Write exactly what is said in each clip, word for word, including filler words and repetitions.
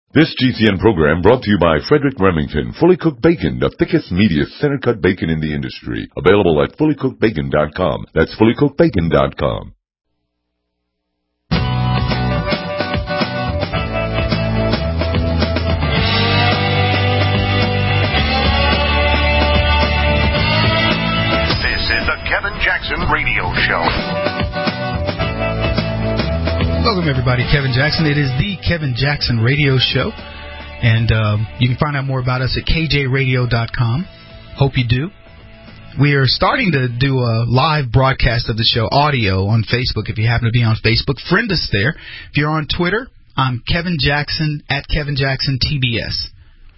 This G C N program brought to you by Frederick Remington, Fully Cooked Bacon, the thickest, meatiest, center-cut bacon in the industry. Available at fully cooked bacon dot com. That's fully cooked bacon dot com. This is the Kevin Jackson Radio Show. Welcome, everybody. Kevin Jackson. It is the Kevin Jackson Radio Show. And um, you can find out more about us at K J radio dot com. Hope you do. We are starting to do a live broadcast of the show, audio, on Facebook. If you happen to be on Facebook, friend us there. If you're on Twitter, I'm Kevin Jackson, at Kevin Jackson T B S.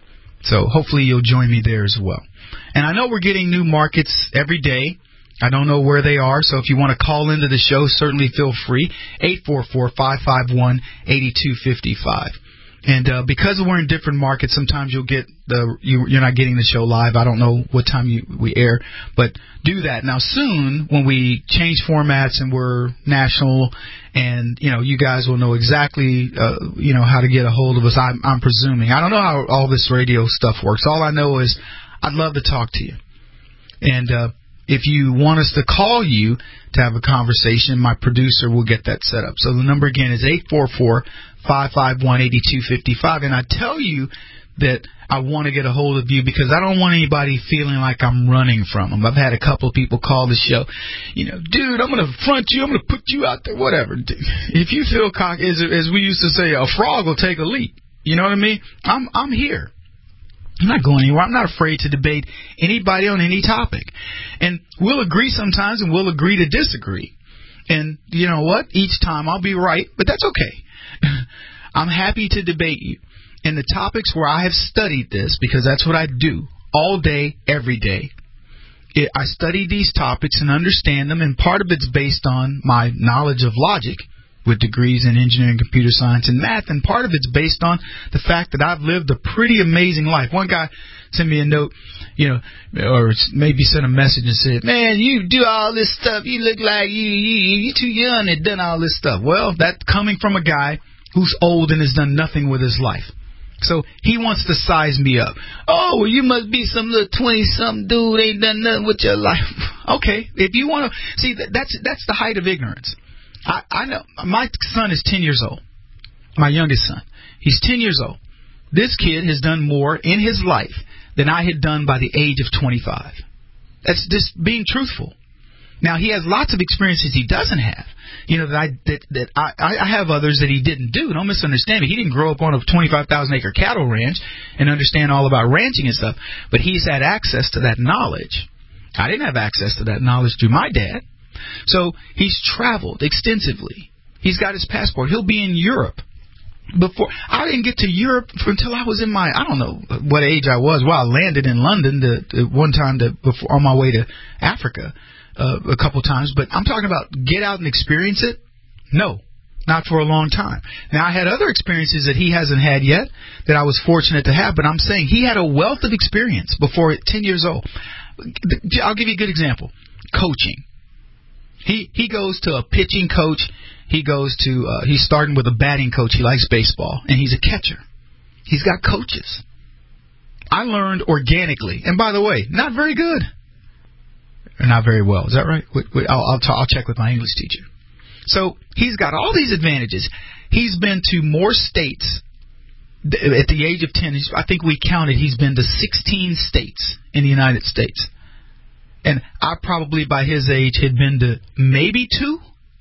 So hopefully you'll join me there as well. And I know we're getting new markets every day. I don't know where they are, so if you want to call into the show, certainly feel free. eight four four, five five one, eight two five five. And uh, because we're in different markets, sometimes you'll get the you, you're not getting the show live. I don't know what time you, we air, but do that. Now, soon, when we change formats and we're national, and you know, you guys will know exactly uh, you know how to get a hold of us. I'm, I'm presuming. I don't know how all this radio stuff works. All I know is I'd love to talk to you. And uh, if you want us to call you to have a conversation, my producer will get that set up. So the number again is eight four four, five five one, eight two five five. And I tell you that I want to get a hold of you because I don't want anybody feeling like I'm running from them. I've had a couple of people call the show, you know, dude, I'm going to front you, I'm going to put you out there, whatever. If you feel cocky, as, as we used to say, a frog will take a leap. You know what I mean? I'm I'm here. I'm not going anywhere. I'm not afraid to debate anybody on any topic. And we'll agree sometimes and we'll agree to disagree. And you know what? Each time I'll be right, but that's okay. I'm happy to debate you. And the topics where I have studied this, because that's what I do all day, every day. It, I study these topics and understand them, and part of it's based on my knowledge of logic, with degrees in engineering, computer science, and math, and part of it's based on the fact that I've lived a pretty amazing life. One guy sent me a note, you know, or maybe sent a message and said, man, you do all this stuff, you look like you, you, you're too young and done all this stuff. Well, that's coming from a guy who's old and has done nothing with his life. So he wants to size me up. Oh, well, you must be some little twenty-something dude, ain't done nothing with your life. Okay, if you want to, see, that, that's that's the height of ignorance. I, I know my son is ten years old, my youngest son. He's ten years old. This kid has done more in his life than I had done by the age of twenty-five. That's just being truthful. Now, he has lots of experiences he doesn't have. You know, that I that, that I, I have others that he didn't do. Don't misunderstand me. He didn't grow up on a twenty-five thousand acre cattle ranch and understand all about ranching and stuff. But he's had access to that knowledge. I didn't have access to that knowledge through my dad. So he's traveled extensively. He's got his passport. He'll be in Europe. Before I didn't get to Europe until I was in my, I don't know what age I was. Well, I landed in London to, to one time to, before, on my way to Africa uh, a couple times. But I'm talking about get out and experience it. No, not for a long time. Now, I had other experiences that he hasn't had yet that I was fortunate to have. But I'm saying he had a wealth of experience before ten years old. I'll give you a good example. Coaching. He he goes to a pitching coach. He goes to uh, he's starting with a batting coach. He likes baseball, and he's a catcher. He's got coaches. I learned organically, and by the way, not very good, or not very well. Is that right? Wait, wait, I'll I'll, ta- I'll check with my English teacher. So he's got all these advantages. He's been to more states at the age of ten. I think we counted. He's been to sixteen states in the United States. And I probably, by his age, had been to maybe two.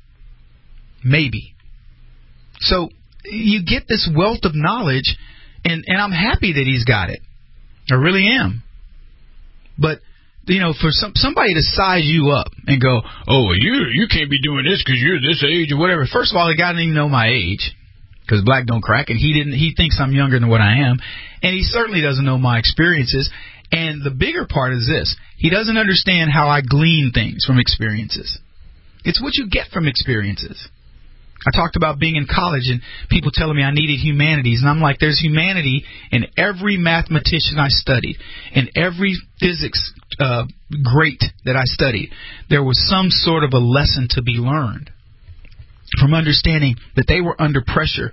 Maybe. So you get this wealth of knowledge, and, and I'm happy that he's got it. I really am. But, you know, for some somebody to size you up and go, oh, well, you you can't be doing this because you're this age or whatever. First of all, the guy didn't even know my age, because black don't crack, and he didn't. He thinks I'm younger than what I am, and he certainly doesn't know my experiences. And the bigger part is this. He doesn't understand how I glean things from experiences. It's what you get from experiences. I talked about being in college and people telling me I needed humanities. And I'm like, there's humanity in every mathematician I studied, in every physics uh, great that I studied. There was some sort of a lesson to be learned from understanding that they were under pressure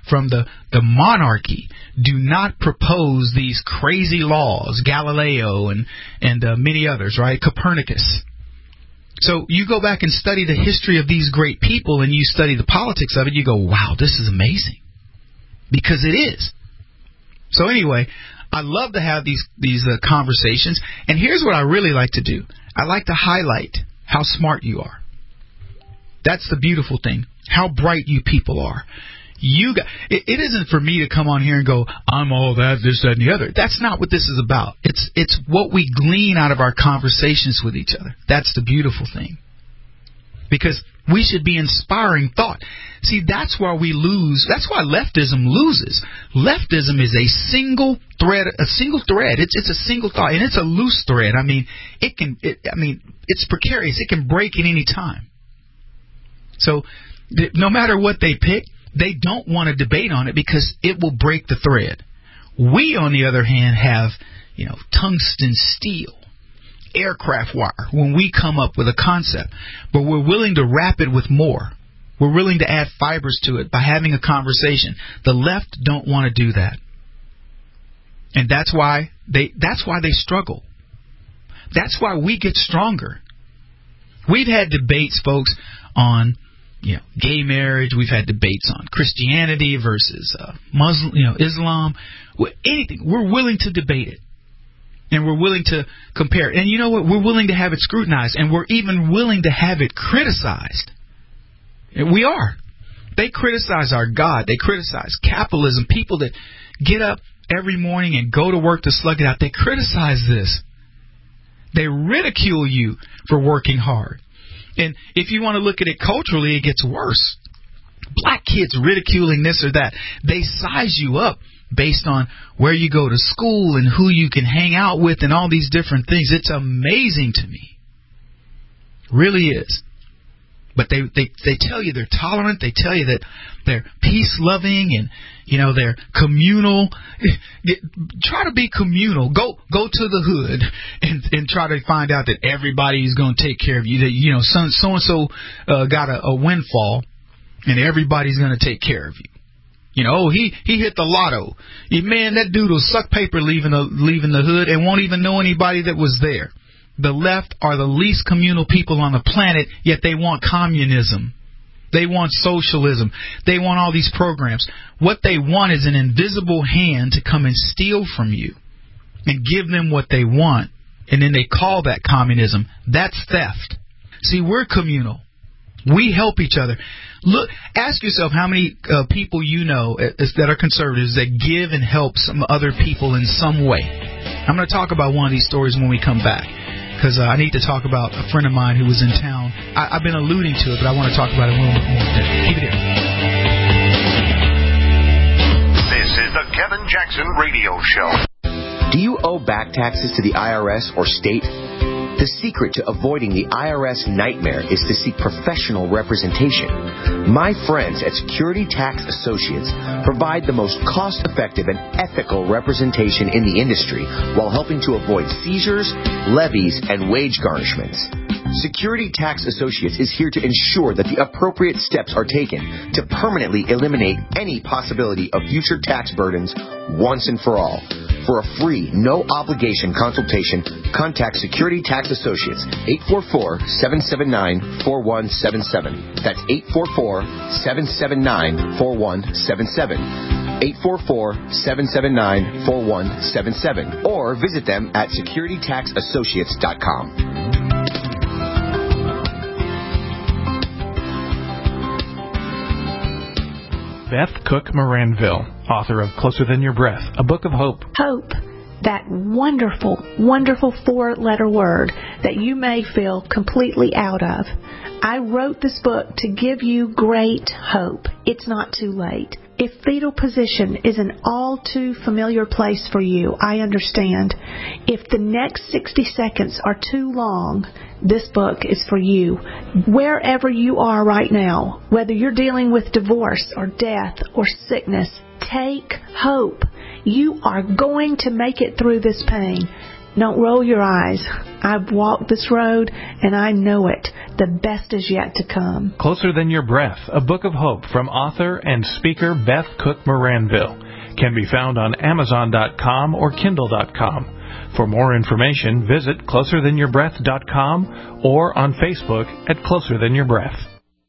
from the, the monarchy do not propose these crazy laws, Galileo and, and uh, many others, right? Copernicus. So you go back and study the history of these great people and you study the politics of it, you go, wow, this is amazing. Because it is. So anyway, I love to have these, these uh, conversations. And here's what I really like to do. I like to highlight how smart you are. That's the beautiful thing. How bright you people are. You got, it, it isn't for me to come on here and go, I'm all that, this, that, and the other. That's not what this is about. It's it's what we glean out of our conversations with each other. That's the beautiful thing. Because we should be inspiring thought. See, that's why we lose. That's why leftism loses. Leftism is a single thread, a single thread. It's it's a single thought, and it's a loose thread. I mean, it can. It, I mean, it's precarious. It can break at any time. So, th- no matter what they pick, they don't want to debate on it because it will break the thread. We, on the other hand, have, you know, tungsten steel, aircraft wire when we come up with a concept, but we're willing to wrap it with more. We're willing to add fibers to it by having a conversation. The left don't want to do that. And that's why they that's why they struggle. That's why we get stronger. We've had debates, folks, on, you know, gay marriage. We've had debates on Christianity versus uh, Muslim, you know, Islam. Anything. We're willing to debate it. And we're willing to compare. And you know what? We're willing to have it scrutinized. And we're even willing to have it criticized. And we are. They criticize our God. They criticize capitalism. People that get up every morning and go to work to slug it out. They criticize this. They ridicule you for working hard. And if you want to look at it culturally, it gets worse. Black kids ridiculing this or that. They size you up based on where you go to school and who you can hang out with and all these different things. It's amazing to me. Really is. But they, they, they tell you they're tolerant. They tell you that they're peace-loving and, you know, they're communal. Try to be communal. Go go to the hood and, and try to find out that everybody is going to take care of you. That, you know, so, so-and-so uh, got a, a windfall and everybody's going to take care of you. You know, oh, he, he hit the lotto. Man, that dude will suck paper leaving the, leaving the hood and won't even know anybody that was there. The left are the least communal people on the planet, yet they want communism. They want socialism. They want all these programs. What they want is an invisible hand to come and steal from you and give them what they want, and then they call that communism. That's theft. See, we're communal. We help each other. Look, ask yourself how many uh, people you know uh, that are conservatives that give and help some other people in some way. I'm going to talk about one of these stories when we come back, because uh, I need to talk about a friend of mine who was in town. I, I've been alluding to it, but I want to talk about it a little bit more. Keep it here. This is the Kevin Jackson Radio Show. Do you owe back taxes to the I R S or state? The secret to avoiding the I R S nightmare is to seek professional representation. My friends at Security Tax Associates provide the most cost-effective and ethical representation in the industry while helping to avoid seizures, levies, and wage garnishments. Security Tax Associates is here to ensure that the appropriate steps are taken to permanently eliminate any possibility of future tax burdens once and for all. For a free, no-obligation consultation, contact Security Tax Associates, eight four four, seven seven nine, four one seven seven. That's eight four four, seven seven nine, four one seven seven. eight four four, seven seven nine, four one seven seven. Or visit them at security tax associates dot com. Beth Cook Moranville, author of Closer Than Your Breath, a book of hope. Hope, that wonderful, wonderful four-letter word that you may feel completely out of. I wrote this book to give you great hope. It's not too late. If fetal position is an all too familiar place for you, I understand. If the next sixty seconds are too long, this book is for you. Wherever you are right now, whether you're dealing with divorce or death or sickness, take hope. You are going to make it through this pain. Don't roll your eyes. I've walked this road, and I know it. The best is yet to come. Closer Than Your Breath, a book of hope from author and speaker Beth Cook Moranville, can be found on Amazon dot com or Kindle dot com. For more information, visit closer than your breath dot com or on Facebook at Closer Than Your Breath.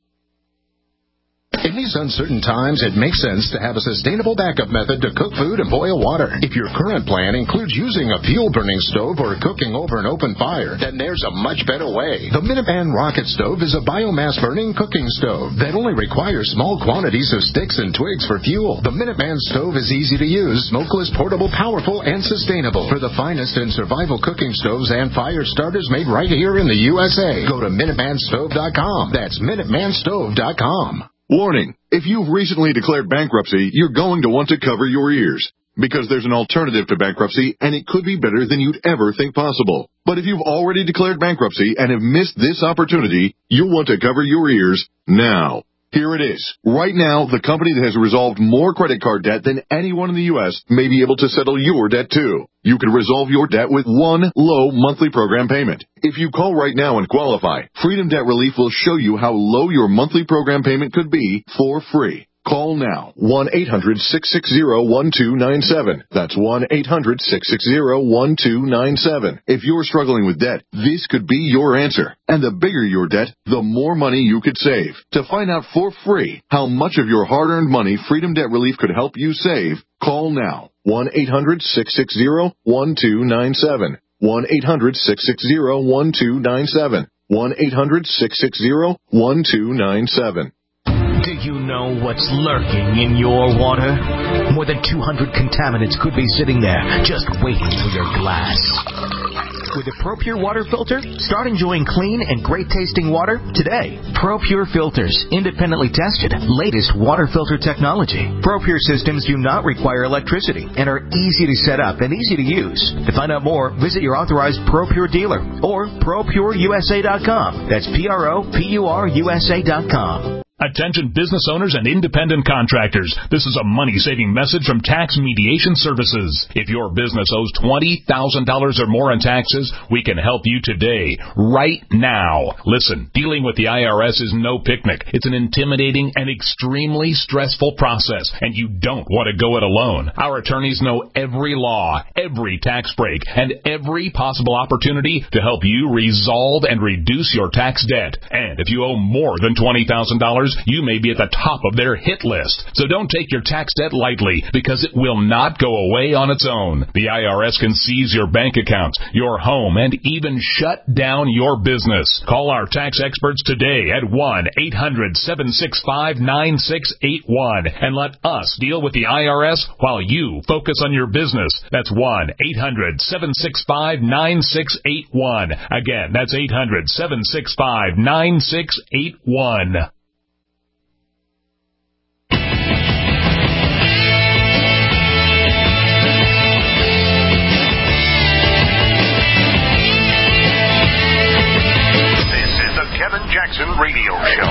In these uncertain times, it makes sense to have a sustainable backup method to cook food and boil water. If your current plan includes using a fuel-burning stove or cooking over an open fire, then there's a much better way. The Minuteman Rocket Stove is a biomass-burning cooking stove that only requires small quantities of sticks and twigs for fuel. The Minuteman Stove is easy to use, smokeless, portable, powerful, and sustainable. For the finest in survival cooking stoves and fire starters made right here in the U S A, go to Minuteman Stove dot com. That's Minuteman Stove dot com. Warning, if you've recently declared bankruptcy, you're going to want to cover your ears, because there's an alternative to bankruptcy, and it could be better than you'd ever think possible. But if you've already declared bankruptcy and have missed this opportunity, you'll want to cover your ears now. Here it is. Right now, the company that has resolved more credit card debt than anyone in the U S may be able to settle your debt too. You can resolve your debt with one low monthly program payment. If you call right now and qualify, Freedom Debt Relief will show you how low your monthly program payment could be for free. Call now, one eight hundred, six six zero, one two nine seven. That's one eight hundred, six six zero, one two nine seven. If you're struggling with debt, this could be your answer. And the bigger your debt, the more money you could save. To find out for free how much of your hard-earned money Freedom Debt Relief could help you save, call now, one eight hundred, six six zero, one two nine seven. one eight hundred, six six zero, one two nine seven. one eight hundred, six six zero, one two nine seven. Do you know what's lurking in your water? More than two hundred contaminants could be sitting there, just waiting for your glass. With a ProPure water filter, start enjoying clean and great-tasting water today. ProPure filters, independently tested, latest water filter technology. ProPure systems do not require electricity and are easy to set up and easy to use. To find out more, visit your authorized ProPure dealer or pro pure U S A dot com. That's P R O P U R U S A dot com. Attention business owners and independent contractors. This is a money-saving message from Tax Mediation Services. If your business owes twenty thousand dollars or more in taxes, we can help you today, right now. Listen, dealing with the I R S is no picnic. It's an intimidating and extremely stressful process, and you don't want to go it alone. Our attorneys know every law, every tax break, and every possible opportunity to help you resolve and reduce your tax debt. And if you owe more than twenty thousand dollars, you may be at the top of their hit list. So don't take your tax debt lightly, because it will not go away on its own. The I R S can seize your bank accounts, your home, and even shut down your business. Call our tax experts today at one eight hundred, seven six five, nine six eight one and let us deal with the I R S while you focus on your business. That's one eight hundred, seven six five, nine six eight one. Again, that's eight hundred, seven six five, nine six eight one. Kevin Jackson Radio Show.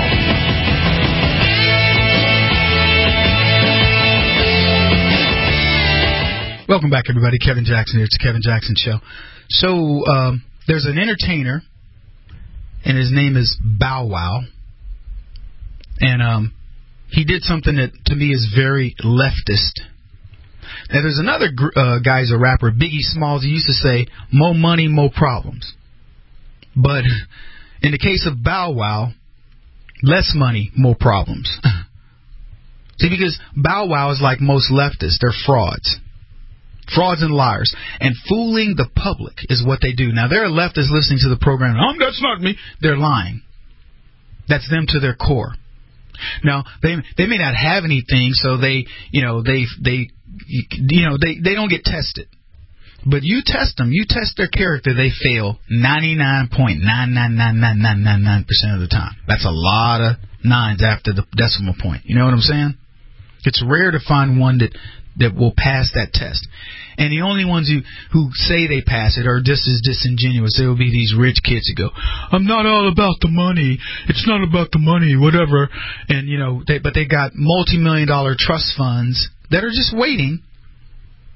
Welcome back, everybody. Kevin Jackson here. It's the Kevin Jackson Show. So um, there's an entertainer, and his name is Bow Wow. And um, he did something that, to me, is very leftist. Now, there's another gr- uh, guy who's a rapper, Biggie Smalls. He used to say, more money, more problems. But in the case of Bow Wow, less money, more problems. See, because Bow Wow is like most leftists. They're frauds. Frauds and liars. And fooling the public is what they do. Now, there are leftists listening to the program. Oh, that's not me. They're lying. That's them to their core. Now, they they may not have anything, so they, you know, they, they, you know, they, they don't get tested. But you test them, you test their character, they fail ninety-nine point nine nine nine nine nine nine nine percent of the time. That's a lot of nines after the decimal point. You know what I'm saying? It's rare to find one that, that will pass that test. And the only ones who, who say they pass it are just as disingenuous. There will be these rich kids who go, I'm not all about the money. It's not about the money, whatever. And, you know, they, but they got multi-million dollar trust funds that are just waiting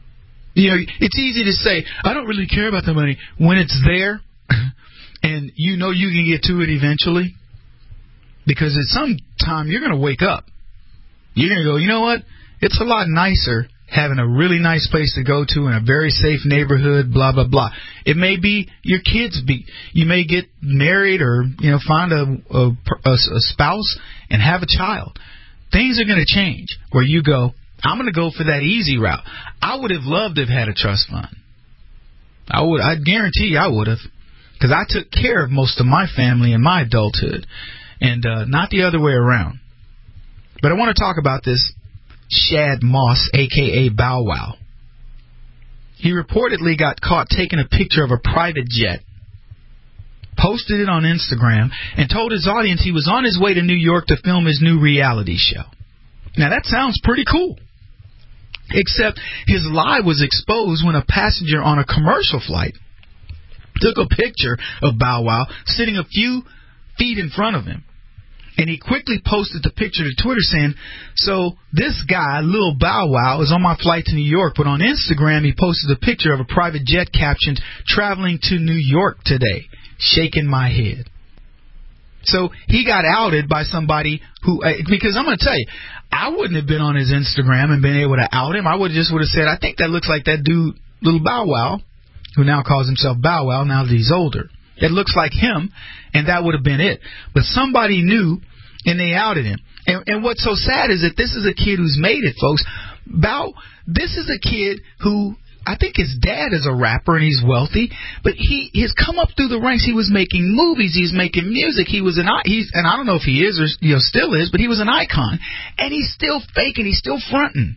You know, it's easy to say, I don't really care about the money when it's there and you know you can get to it eventually. Because at some time you're going to wake up. You're going to go, you know what? It's a lot nicer having a really nice place to go to in a very safe neighborhood, blah, blah, blah. It may be your kids. Be, you may get married or, you know, find a, a, a, a spouse and have a child. Things are going to change where you go, I'm going to go for that easy route. I would have loved to have had a trust fund. I would. I guarantee you I would have. Because I took care of most of my family in my adulthood. And uh, not the other way around. But I want to talk about this Shad Moss, a k a. Bow Wow. He reportedly got caught taking a picture of a private jet, posted it on Instagram, and told his audience he was on his way to New York to film his new reality show. Now, that sounds pretty cool. Except his lie was exposed when a passenger on a commercial flight took a picture of Bow Wow sitting a few feet in front of him. And he quickly posted the picture to Twitter saying, so this guy, Lil Bow Wow, is on my flight to New York, but on Instagram he posted a picture of a private jet captioned, traveling to New York today, shaking my head. So he got outed by somebody who, because I'm going to tell you, I wouldn't have been on his Instagram and been able to out him. I would have just would have said, I think that looks like that dude, Lil Bow Wow, who now calls himself Bow Wow now that he's older. It looks like him, and that would have been it. But somebody knew, and they outed him. And, and what's so sad is that this is a kid who's made it, folks. Bow, this is a kid who, I think his dad is a rapper, and he's wealthy, but he has come up through the ranks. He was making movies. He's making music. He was an, he's, and I don't know if he is or you know still is, but he was an icon. And he's still faking. He's still fronting.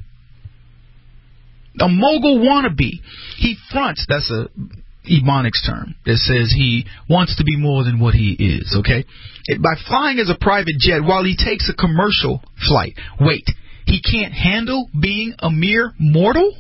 A mogul wannabe. He fronts. That's a Ebonics term that says he wants to be more than what he is, okay? It, by flying as a private jet while he takes a commercial flight, wait, he can't handle being a mere mortal?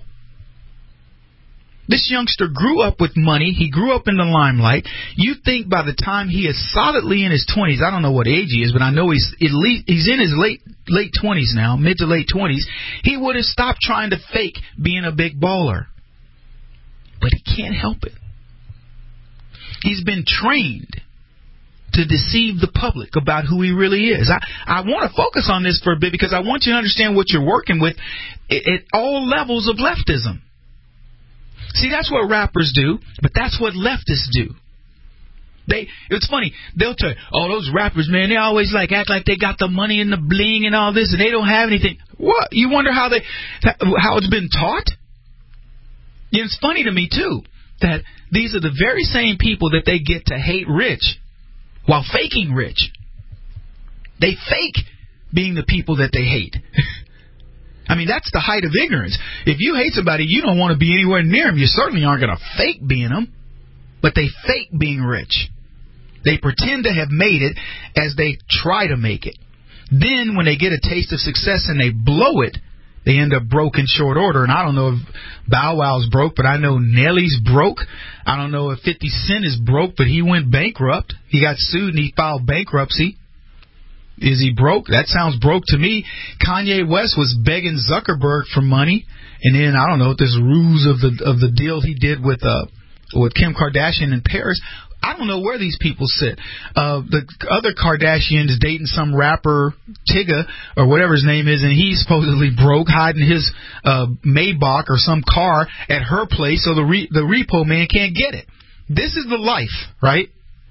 This youngster grew up with money. He grew up in the limelight. You think by the time he is solidly in his twenties, I don't know what age he is, but I know he's at least he's in his late late twenties now, mid to late twenties, he would have stopped trying to fake being a big baller. But he can't help it. He's been trained to deceive the public about who he really is. I, I want to focus on this for a bit because I want you to understand what you're working with at, at all levels of leftism. See, that's what rappers do, but that's what leftists do. They, it's funny, they'll tell you, oh, those rappers, man, they always like act like they got the money and the bling and all this, and they don't have anything. What? You wonder how they, how it's been taught? And it's funny to me, too, that these are the very same people that they get to hate rich while faking rich. They fake being the people that they hate. I mean, that's the height of ignorance. If you hate somebody, you don't want to be anywhere near them. You certainly aren't going to fake being them. But they fake being rich. They pretend to have made it as they try to make it. Then when they get a taste of success and they blow it, they end up broke in short order. And I don't know if Bow Wow's broke, but I know Nelly's broke. I don't know if fifty Cent is broke, but he went bankrupt. He got sued and he filed bankruptcy. Is he broke? That sounds broke to me. Kanye West was begging Zuckerberg for money. And then, I don't know, this ruse of the of the deal he did with uh with Kim Kardashian in Paris. I don't know where these people sit. Uh, the other Kardashian is dating some rapper, Tigga, or whatever his name is, and he's supposedly broke, hiding his uh, Maybach or some car at her place so the re- the repo man can't get it. This is the life, right?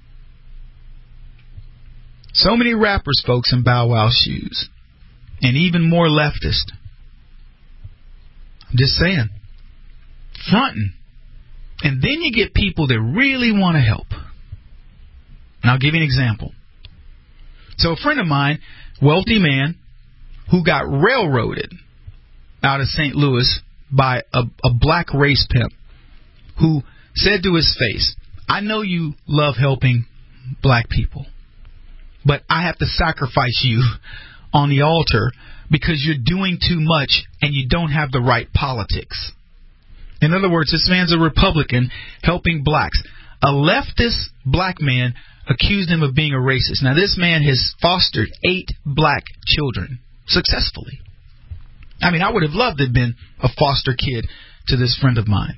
So many rappers, folks, in Bow Wow's shoes. And even more leftist. I'm just saying. Fronting. And then you get people that really want to help. And I'll give you an example. So a friend of mine, wealthy man, who got railroaded out of Saint Louis by a, a black race pimp, who said to his face, I know you love helping black people, but I have to sacrifice you on the altar because you're doing too much and you don't have the right politics. In other words, this man's a Republican helping blacks. A leftist black man accused him of being a racist. Now, this man has fostered eight black children successfully. I mean, I would have loved to have been a foster kid to this friend of mine.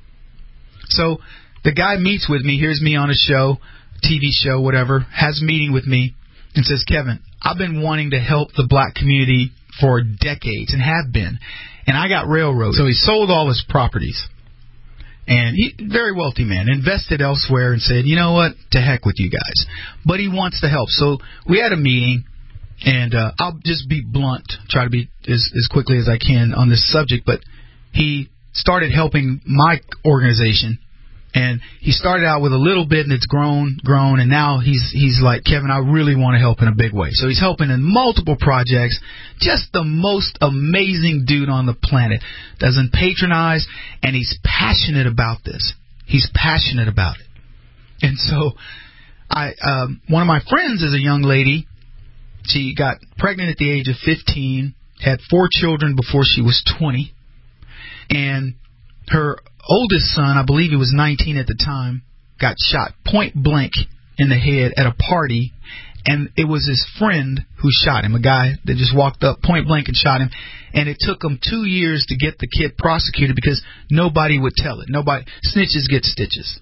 So the guy meets with me, hears me on a show, T V show, whatever, has a meeting with me, and says, Kevin, I've been wanting to help the black community for decades and have been, and I got railroaded. So he sold all his properties. And he, very wealthy man, invested elsewhere and said, you know what, to heck with you guys. But he wants to help. So we had a meeting, and uh, I'll just be blunt, try to be as, as quickly as I can on this subject. But he started helping my organization, and he started out with a little bit, and it's grown, grown, and now he's he's like, Kevin, I really want to help in a big way. So he's helping in multiple projects. Just the most amazing dude on the planet. Doesn't patronize, and he's passionate about this. He's passionate about it. And so I, um, one of my friends is a young lady. She got pregnant at the age of fifteen, had four children before she was twenty, and her oldest son, I believe he was nineteen at the time, got shot point blank in the head at a party, and it was his friend who shot him, a guy that just walked up point blank and shot him, and it took him two years to get the kid prosecuted because nobody would tell it. Nobody, snitches get stitches.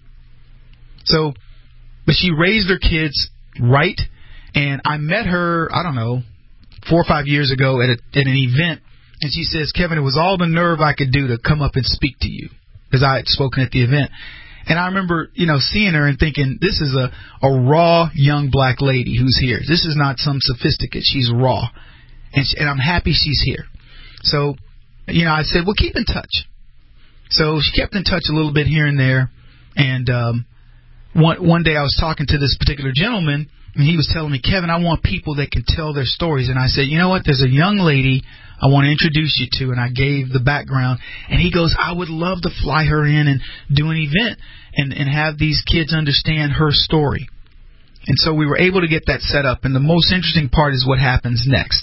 So, but she raised her kids right, and I met her, I don't know, four or five years ago at, a, at an event, and she says, Kevin, it was all the nerve I could do to come up and speak to you, because I had spoken at the event. And I remember, you know, seeing her and thinking, this is a, a raw young black lady who's here. This is not some sophisticate. She's raw. And, she, and I'm happy she's here. So, you know, I said, well, keep in touch. So she kept in touch a little bit here and there. And um, one, one day I was talking to this particular gentleman, and he was telling me, Kevin, I want people that can tell their stories. And I said, you know what, there's a young lady I want to introduce you to, and I gave the background. And he goes, I would love to fly her in and do an event and, and have these kids understand her story. And so we were able to get that set up. And the most interesting part is what happens next.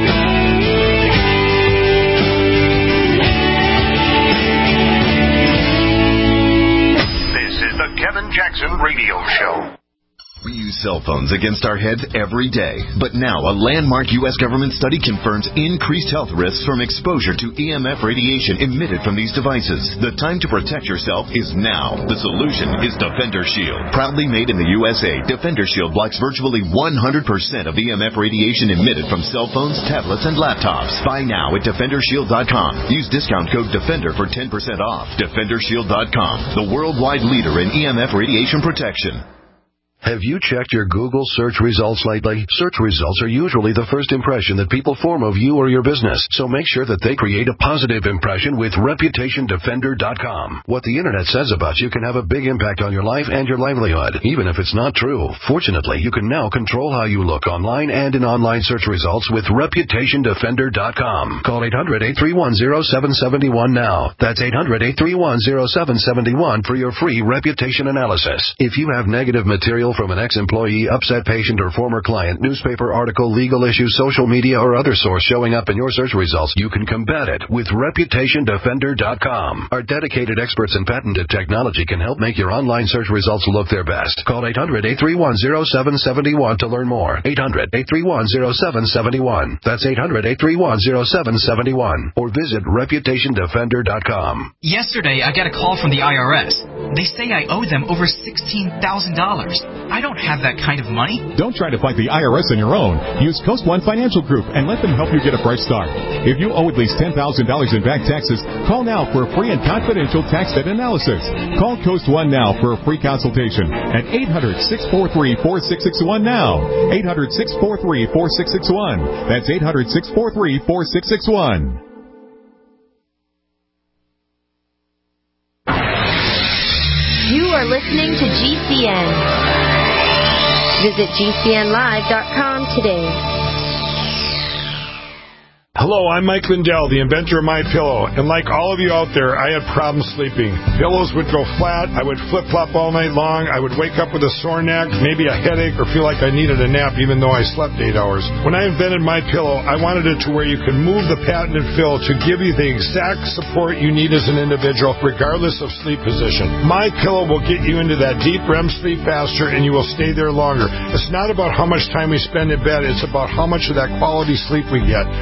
This is the Kevin Jackson Radio Show. We use cell phones against our heads every day, but now a landmark U S government study confirms increased health risks from exposure to E M F radiation emitted from these devices. The time to protect yourself is now. The solution is Defender Shield. Proudly made in the U S A, Defender Shield blocks virtually one hundred percent of E M F radiation emitted from cell phones, tablets, and laptops. Buy now at Defender Shield dot com. Use discount code DEFENDER for ten percent off. Defender Shield dot com, the worldwide leader in E M F radiation protection. Have you checked your Google search results lately? Search results are usually the first impression that people form of you or your business, so make sure that they create a positive impression with Reputation Defender dot com. What the Internet says about you can have a big impact on your life and your livelihood, even if it's not true. Fortunately, you can now control how you look online and in online search results with Reputation Defender dot com. Call eight hundred, eight three one, zero seven seven one now. That's eight hundred, eight three one, zero seven seven one for your free reputation analysis. If you have negative material from an ex-employee, upset patient, or former client, newspaper article, legal issue, social media, or other source showing up in your search results, you can combat it with Reputation Defender dot com. Our dedicated experts in patented technology can help make your online search results look their best. Call eight hundred, eight three one, zero seven seven one to learn more. eight hundred, eight three one, zero seven seven one. That's eight hundred, eight three one, zero seven seven one. Or visit Reputation Defender dot com. Yesterday, I got a call from the I R S. They say I owe them over sixteen thousand dollars. I don't have that kind of money. Don't try to fight the I R S on your own. Use Coast One Financial Group and let them help you get a fresh start. If you owe at least ten thousand dollars in back taxes, call now for a free and confidential tax debt analysis. Call Coast One now for a free consultation at eight hundred, six four three, four six six one now. eight hundred, six four three, four six six one. That's eight hundred, six four three, four six six one. You are listening to G C N. Visit G C N live dot com today. Hello, I'm Mike Lindell, the inventor of MyPillow, and like all of you out there, I had problems sleeping. Pillows would go flat, I would flip-flop all night long, I would wake up with a sore neck, maybe a headache, or feel like I needed a nap even though I slept eight hours. When I invented MyPillow, I wanted it to where you can move the patented fill to give you the exact support you need as an individual, regardless of sleep position. MyPillow will get you into that deep R E M sleep faster, and you will stay there longer. It's not about how much time we spend in bed, it's about how much of that quality sleep we get. I do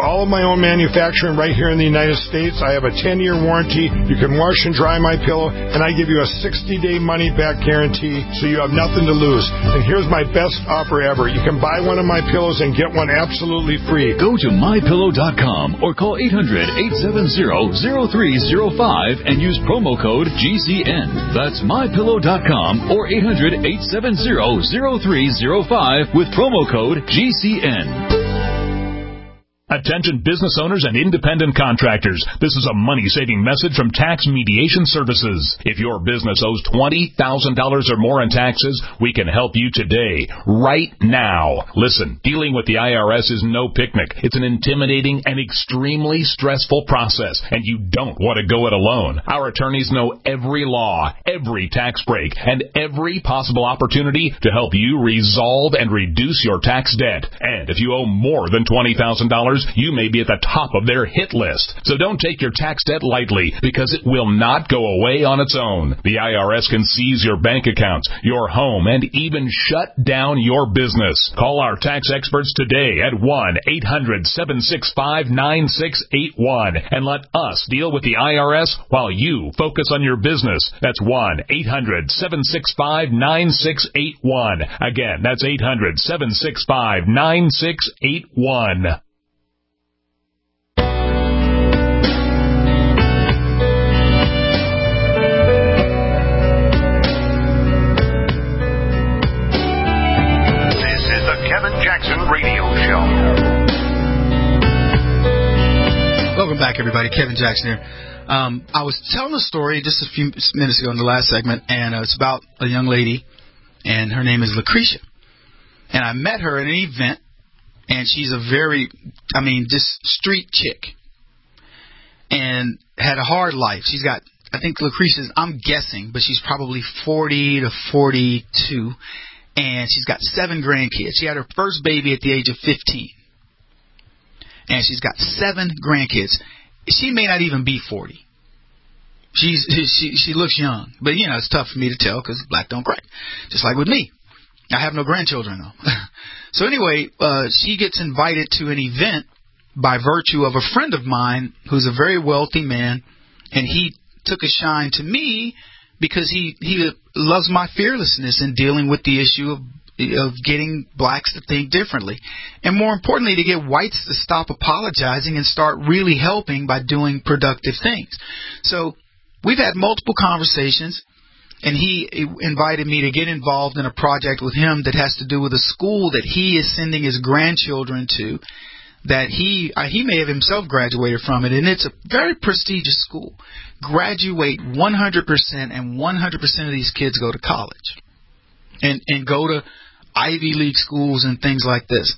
all of my own manufacturing right here in the United States. I have a ten-year warranty. You can wash and dry my pillow, and I give you a sixty-day money-back guarantee, so you have nothing to lose. And here's my best offer ever. You can buy one of my pillows and get one absolutely free. Go to my pillow dot com or call eight hundred, eight seven zero, zero three zero five and use promo code G C N. That's my pillow dot com or eight hundred, eight seven zero, zero three zero five with promo code G C N. Attention business owners and independent contractors. This is a money-saving message from Tax Mediation Services. If your business owes twenty thousand dollars or more in taxes, we can help you today, right now. Listen, dealing with the I R S is no picnic. It's an intimidating and extremely stressful process, and you don't want to go it alone. Our attorneys know every law, every tax break, and every possible opportunity to help you resolve and reduce your tax debt. And if you owe more than twenty thousand dollars, you may be at the top of their hit list. So don't take your tax debt lightly, because it will not go away on its own. The I R S can seize your bank accounts, your home, and even shut down your business. Call our tax experts today at one eight hundred, seven six five, nine six eight one and let us deal with the I R S while you focus on your business. That's one eight hundred, seven six five, nine six eight one. Again, that's eight hundred, seven six five, nine six eight one. Kevin Jackson Radio Show. Welcome back, everybody. Kevin Jackson here. Um, I was telling a story just a few minutes ago in the last segment, and uh, it's about a young lady, and her name is Lucretia. And I met her at an event, and she's a very, I mean, just street chick, and had a hard life. She's got, I think Lucretia's, I'm guessing, but she's probably forty to forty-two. And she's got seven grandkids. She had her first baby at the age of fifteen. And she's got seven grandkids. She may not even be forty. She's she she looks young. But, you know, it's tough for me to tell because black don't crack. Just like with me. I have no grandchildren, though. So anyway, uh, she gets invited to an event by virtue of a friend of mine who's a very wealthy man. And he took a shine to me because he, he loves my fearlessness in dealing with the issue of of getting blacks to think differently. And more importantly, to get whites to stop apologizing and start really helping by doing productive things. So we've had multiple conversations, and he invited me to get involved in a project with him that has to do with a school that he is sending his grandchildren to, that he uh, he may have himself graduated from it, and it's a very prestigious school. Graduate one hundred percent, and one hundred percent of these kids go to college and, and go to Ivy League schools and things like this.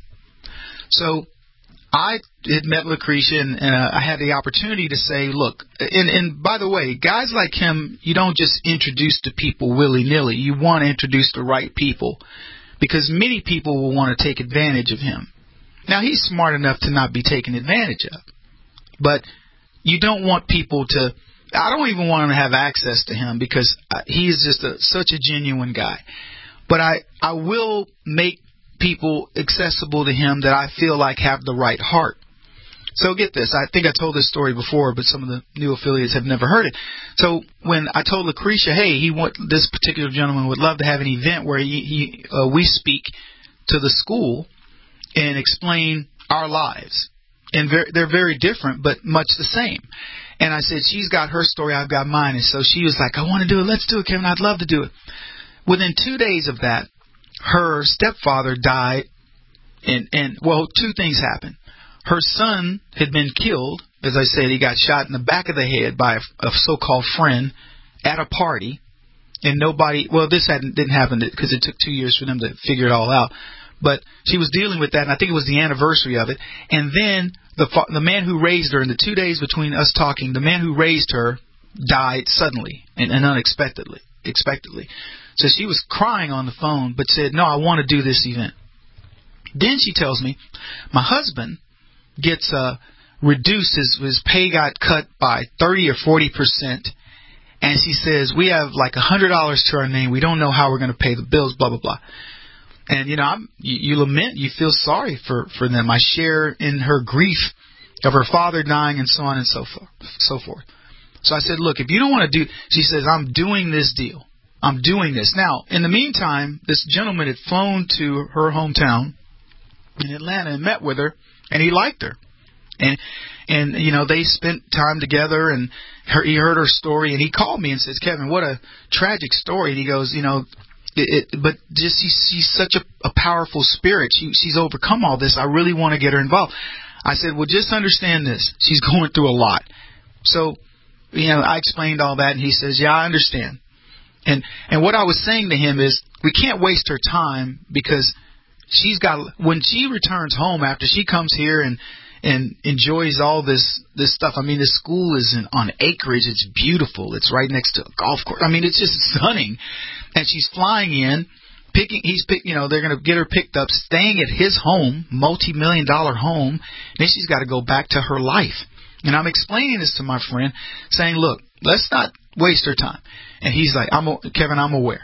So I had met Lucretia, and, and uh, I had the opportunity to say, look, and, and by the way, guys like him, you don't just introduce to people willy-nilly. You want to introduce the right people, because many people will want to take advantage of him. Now, he's smart enough to not be taken advantage of, but you don't want people to, I don't even want him to have access to him, because he is just a, such a genuine guy. But I, I will make people accessible to him that I feel like have the right heart. So get this. I think I told this story before, but some of the new affiliates have never heard it. So when I told Lucretia, hey, he want, this particular gentleman would love to have an event where he, he uh, we speak to the school and explain our lives. And very, they're very different, but much the same. And I said, she's got her story, I've got mine. And so she was like, I want to do it. Let's do it, Kevin. I'd love to do it. Within two days of that, her stepfather died. And, and well, two things happened. Her son had been killed. As I said, he got shot in the back of the head by a, a so-called friend at a party. And nobody, well, this hadn't, didn't happen because it took two years for them to figure it all out. But she was dealing with that, and I think it was the anniversary of it. And then the the man who raised her, in the two days between us talking, the man who raised her died suddenly and, and unexpectedly. Expectedly. So she was crying on the phone, but said, no, I want to do this event. Then she tells me, my husband gets uh, reduced, his, his pay got cut by thirty or forty percent. And she says, we have like one hundred dollars to our name. We don't know how we're going to pay the bills, blah, blah, blah. And, you know, I'm, you, you lament, you feel sorry for, for them. I share in her grief of her father dying and so on and so forth. So forth. So I said, look, if you don't want to do, she says, I'm doing this deal. I'm doing this. Now, in the meantime, this gentleman had flown to her hometown in Atlanta and met with her, and he liked her. And, and you know, they spent time together, and her, he heard her story, and he called me and says, Kevin, what a tragic story. And he goes, you know, it, it, but just she's, she's such a, a powerful spirit. She, she's overcome all this. I really want to get her involved. I said, well, just understand this. She's going through a lot. So, you know, I explained all that, and he says, yeah, I understand. And and what I was saying to him is, we can't waste her time, because she's got, when she returns home after she comes here and and enjoys all this this stuff. I mean, this school is in, on acreage. It's beautiful. It's right next to a golf course. I mean, it's just stunning. And she's flying in, picking. He's pick. You know, they're going to get her picked up, staying at his home, multi-million dollar home. Then she's got to go back to her life. And I'm explaining this to my friend, saying, look, let's not waste her time. And he's like, I'm Kevin, I'm aware.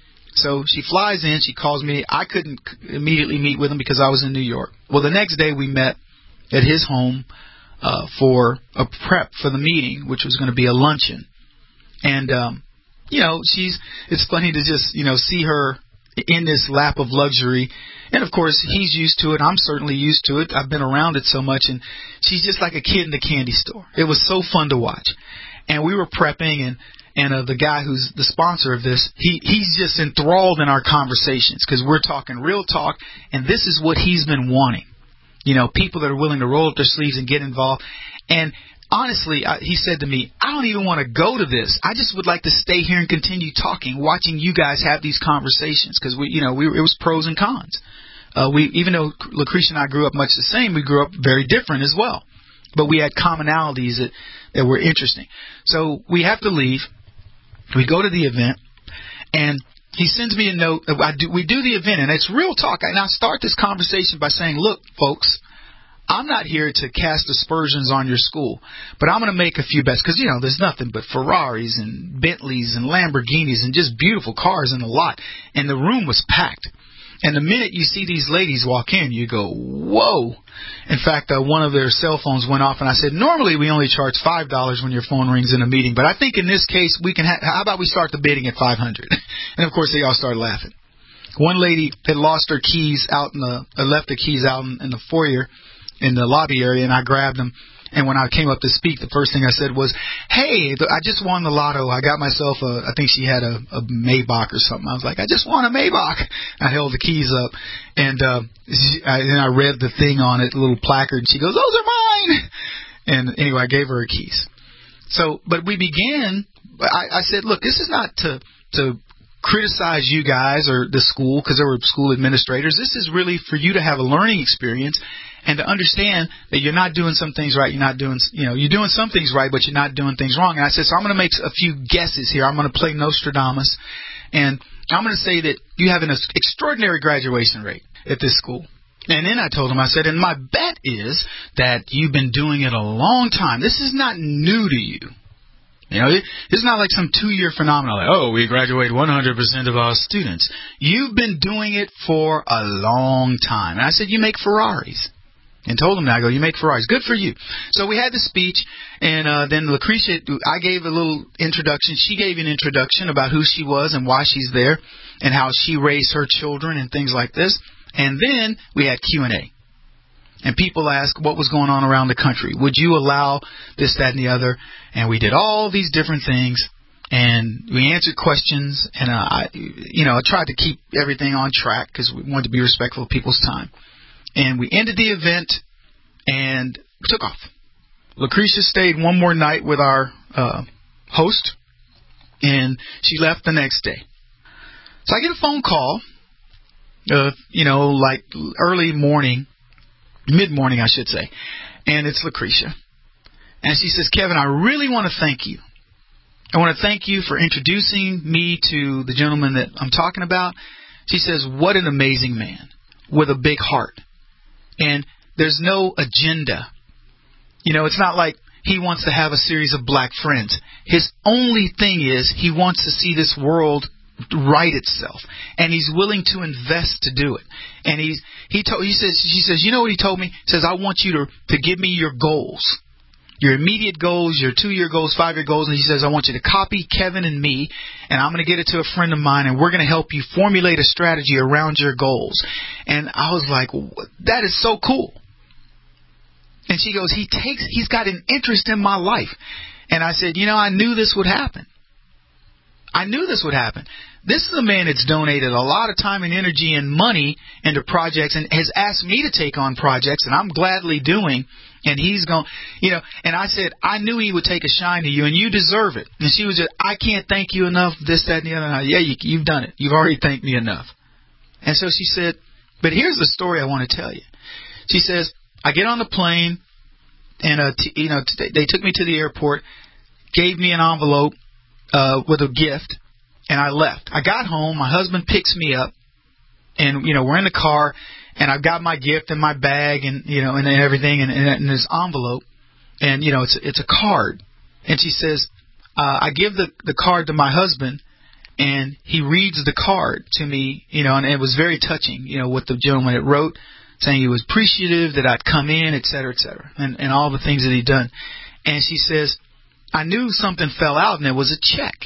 So she flies in. She calls me. I couldn't immediately meet with him because I was in New York. Well, the next day we met at his home uh, for a prep for the meeting, which was going to be a luncheon. And, um, you know, she's. It's funny to just, you know, see her in this lap of luxury. And, of course, he's used to it. I'm certainly used to it. I've been around it so much. And she's just like a kid in the candy store. It was so fun to watch. And we were prepping, and And uh, the guy who's the sponsor of this, he he's just enthralled in our conversations, because we're talking real talk, and this is what he's been wanting. You know, people that are willing to roll up their sleeves and get involved. And honestly, I, he said to me, I don't even want to go to this. I just would like to stay here and continue talking, watching you guys have these conversations, because we, you know, we it was pros and cons. Uh, we even though Lucretia and I grew up much the same, we grew up very different as well. But we had commonalities that, that were interesting. So we have to leave. We go to the event, and he sends me a note. I do, we do the event, and it's real talk. And I start this conversation by saying, look, folks, I'm not here to cast aspersions on your school, but I'm going to make a few bets, because, you know, there's nothing but Ferraris and Bentleys and Lamborghinis and just beautiful cars in the lot. And the room was packed. And the minute you see these ladies walk in, you go, whoa. In fact, uh, one of their cell phones went off, and I said, normally we only charge five dollars when your phone rings in a meeting, but I think in this case, we can. Ha- how about we start the bidding at five hundred dollars? And, of course, they all started laughing. One lady had lost her keys out in the, uh, left the keys out in, in the foyer, in the lobby area, and I grabbed them. And when I came up to speak, the first thing I said was, hey, I just won the lotto. I got myself a, I think she had a, a Maybach or something. I was like, I just won a Maybach. I held the keys up, and uh, she, I, and I read the thing on it, a little placard. She goes, those are mine. And anyway, I gave her her keys. So, but we began, I, I said, look, this is not to, to criticize you guys or the school, because there were school administrators. This is really for you to have a learning experience, and to understand that you're not doing some things right, you're not doing, you know, you're doing some things right, but you're not doing things wrong. And I said, so I'm going to make a few guesses here. I'm going to play Nostradamus, and I'm going to say that you have an extraordinary graduation rate at this school. And then I told him, I said, and my bet is that you've been doing it a long time. This is not new to you. You know, it's not like some two-year phenomenon, like, oh, we graduate one hundred percent of our students. You've been doing it for a long time. And I said, you make Ferraris. And told him that. I go, you make Ferraris. Good for you. So we had the speech, and uh, then Lucretia, I gave a little introduction. She gave an introduction about who she was and why she's there and how she raised her children and things like this. And then we had Q and A. And people asked what was going on around the country. Would you allow this, that, and the other? And we did all these different things, and we answered questions. And, uh, I, you know, I tried to keep everything on track because we wanted to be respectful of people's time. And we ended the event and took off. Lucretia stayed one more night with our uh, host, and she left the next day. So I get a phone call, uh, you know, like early morning, mid-morning, I should say, and it's Lucretia. And she says, Kevin, I really want to thank you. I want to thank you for introducing me to the gentleman that I'm talking about. She says, what an amazing man with a big heart. And there's no agenda. You know, it's not like he wants to have a series of black friends. His only thing is he wants to see this world right itself, and he's willing to invest to do it. And he's he told he says she says you know what he told me? He says, I want you to to give me your goals, your immediate goals, your two year goals, five year goals. And he says, I want you to copy Kevin and me, and I'm going to get it to a friend of mine, and we're going to help you formulate a strategy around your goals. And I was like, that is so cool. And she goes, he takes he's got an interest in my life. And I said, you know, I knew this would happen. I knew this would happen. This is a man that's donated a lot of time and energy and money into projects and has asked me to take on projects, and I'm gladly doing. And he's going, you know, and I said, I knew he would take a shine to you, and you deserve it. And she was just, I can't thank you enough, this, that, and the other. Yeah, you, you've done it. You've already thanked me enough. And so she said, but here's the story I want to tell you. She says, I get on the plane, and, uh, t- you know, t- they took me to the airport, gave me an envelope, Uh, with a gift, and I left. I got home. My husband picks me up, and you know we're in the car, and I've got my gift in my bag, and you know, and, and everything, and, and, and this envelope, and you know, it's it's a card. And she says, uh, I give the the card to my husband, and he reads the card to me, you know, and it was very touching, you know, what the gentleman had wrote, saying he was appreciative that I'd come in, et cetera, et cetera, and and all the things that he'd done. And she says, I knew something fell out, and it was a check.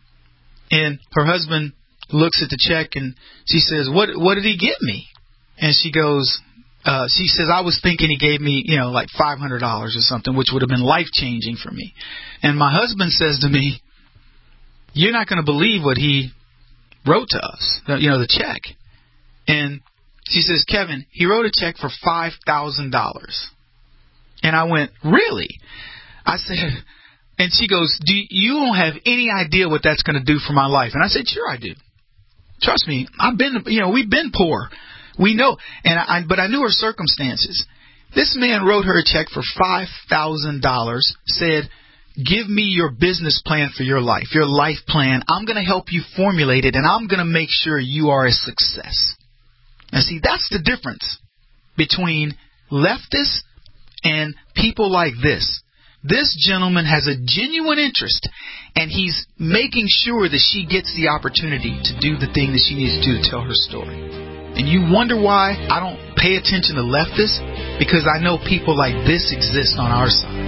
And her husband looks at the check, and she says, what what did he give me? And she goes, uh, she says, I was thinking he gave me, you know, like five hundred dollars or something, which would have been life-changing for me. And my husband says to me, you're not going to believe what he wrote to us, you know, the check. And she says, Kevin, he wrote a check for five thousand dollars. And I went, really? I said... And she goes, do you, you don't have any idea what that's going to do for my life. And I said, sure I do. Trust me. I've been, you know, we've been poor. We know. And I, but I knew her circumstances. This man wrote her a check for five thousand dollars, said, give me your business plan for your life, your life plan. I'm going to help you formulate it, and I'm going to make sure you are a success. And see, that's the difference between leftists and people like this. This gentleman has a genuine interest, and he's making sure that she gets the opportunity to do the thing that she needs to do to tell her story. And you wonder why I don't pay attention to leftists? Because I know people like this exist on our side.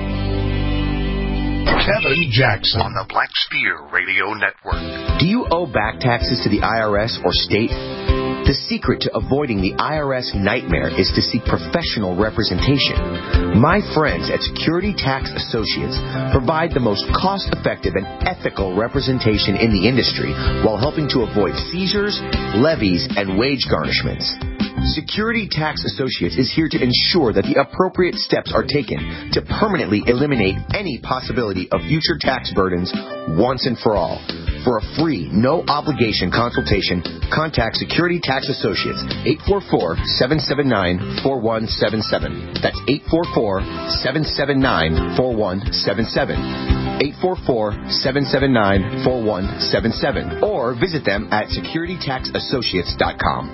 Kevin Jackson on the Black Spear Radio Network. Do you owe back taxes to the I R S or state? The secret to avoiding the I R S nightmare is to seek professional representation. My friends at Security Tax Associates provide the most cost-effective and ethical representation in the industry while helping to avoid seizures, levies, and wage garnishments. Security Tax Associates is here to ensure that the appropriate steps are taken to permanently eliminate any possibility of future tax burdens once and for all. For a free, no-obligation consultation, contact Security Tax Associates, eight four four, seven seven nine, four one seven seven. That's eight four four, seven seven nine, four one seven seven. eight four four, seven seven nine, four one seven seven. Or visit them at security tax associates dot com.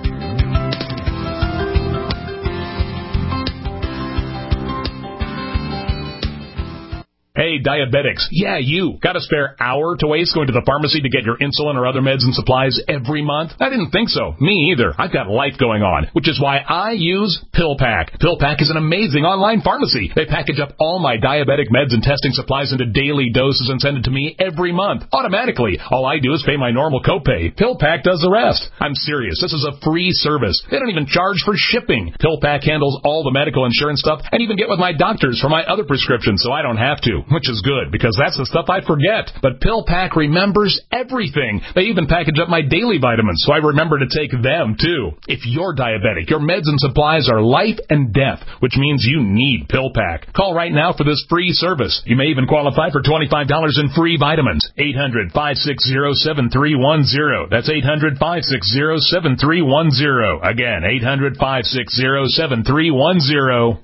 Hey, diabetics. Yeah, you. Got a spare hour to waste going to the pharmacy to get your insulin or other meds and supplies every month? I didn't think so. Me either. I've got life going on, which is why I use PillPack. PillPack is an amazing online pharmacy. They package up all my diabetic meds and testing supplies into daily doses and send it to me every month, automatically. All I do is pay my normal copay. PillPack does the rest. I'm serious. This is a free service. They don't even charge for shipping. PillPack handles all the medical insurance stuff and even get with my doctors for my other prescriptions so I don't have to. Which is good, because that's the stuff I forget. But PillPack remembers everything. They even package up my daily vitamins, so I remember to take them, too. If you're diabetic, your meds and supplies are life and death, which means you need PillPack. Call right now for this free service. You may even qualify for twenty-five dollars in free vitamins. eight hundred, five six zero, seven three one zero. That's eight hundred, five six zero, seven three one zero. Again, eight hundred, five six zero, seven three one zero.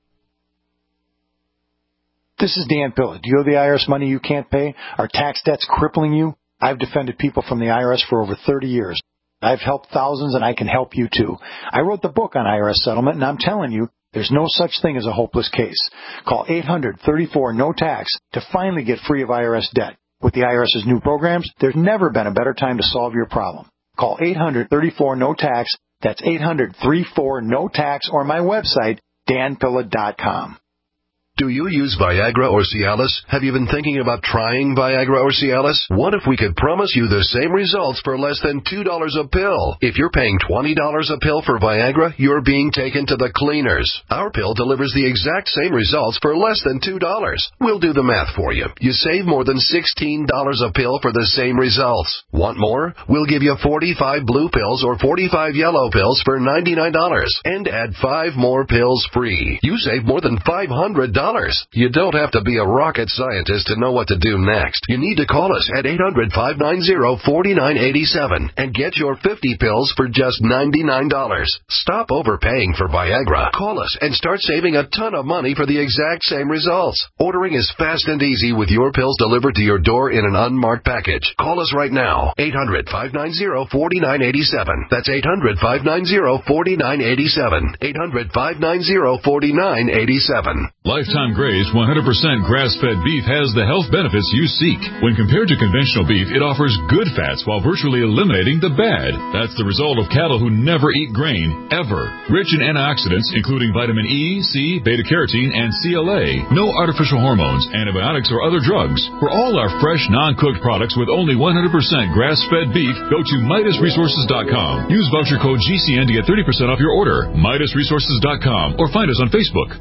This is Dan Pilla. Do you owe the I R S money you can't pay? Are tax debts crippling you? I've defended people from the I R S for over thirty years. I've helped thousands, and I can help you too. I wrote the book on I R S settlement, and I'm telling you, there's no such thing as a hopeless case. Call eight hundred, thirty-four, no tax to finally get free of I R S debt. With the IRS's new programs, there's never been a better time to solve your problem. Call eight hundred, thirty-four, N O T A X. That's eight hundred, thirty-four, N O T A X, or my website, dan pilla dot com. Do you use Viagra or Cialis? Have you been thinking about trying Viagra or Cialis? What if we could promise you the same results for less than two dollars a pill? If you're paying twenty dollars a pill for Viagra, you're being taken to the cleaners. Our pill delivers the exact same results for less than two dollars. We'll do the math for you. You save more than sixteen dollars a pill for the same results. Want more? We'll give you forty-five blue pills or forty-five yellow pills for ninety-nine dollars and add five more pills free. You save more than five hundred dollars. You don't have to be a rocket scientist to know what to do next. You need to call us at eight hundred, five nine zero, four nine eight seven and get your fifty pills for just ninety-nine dollars. Stop overpaying for Viagra. Call us and start saving a ton of money for the exact same results. Ordering is fast and easy with your pills delivered to your door in an unmarked package. Call us right now. eight hundred, five nine zero, four nine eight seven. That's eight hundred, five nine zero, four nine eight seven. eight hundred, five nine zero, four nine eight seven. Lifetime Graze one hundred percent grass-fed beef has the health benefits you seek. When compared to conventional beef, it offers good fats while virtually eliminating the bad. That's the result of cattle who never eat grain, ever. Rich in antioxidants, including vitamin E, C, beta-carotene, and C L A. No artificial hormones, antibiotics, or other drugs. For all our fresh, non-cooked products with only one hundred percent grass-fed beef, go to Midas Resources dot com. Use voucher code G C N to get thirty percent off your order. Midas Resources dot com or find us on Facebook.